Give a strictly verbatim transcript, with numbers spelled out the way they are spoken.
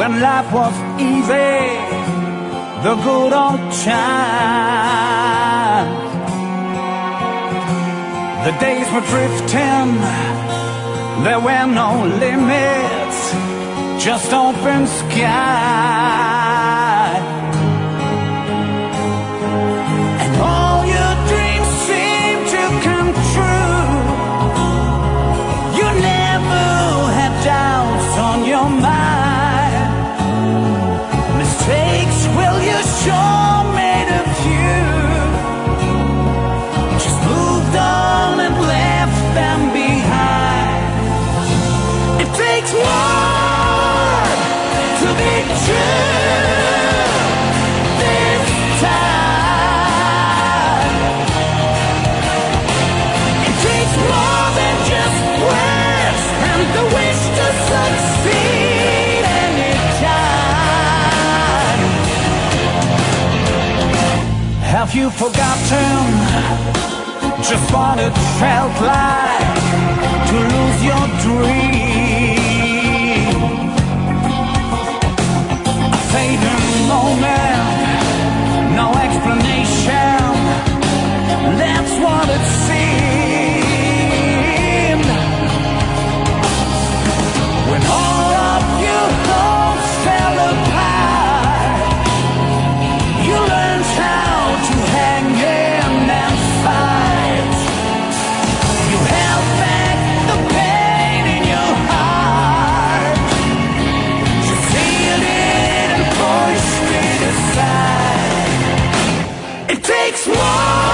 when life was easy, the good old times. The days were drifting, there were no limits, just open sky. And all your dreams seem to come true. You never had doubts on your mind. Mistakes, well, you sure made a few. Just moved on and left them behind. It takes more to be true this time. It takes more than just words and the wish to succeed anytime. Have you forgotten just what it felt like to lose your dream? A fading moment, no explanation, that's what it seemed. When all of your hopes fell apart, you learned how to hang in and fight. You held back the pain in your heart. You sealed it and pushed it aside. It takes more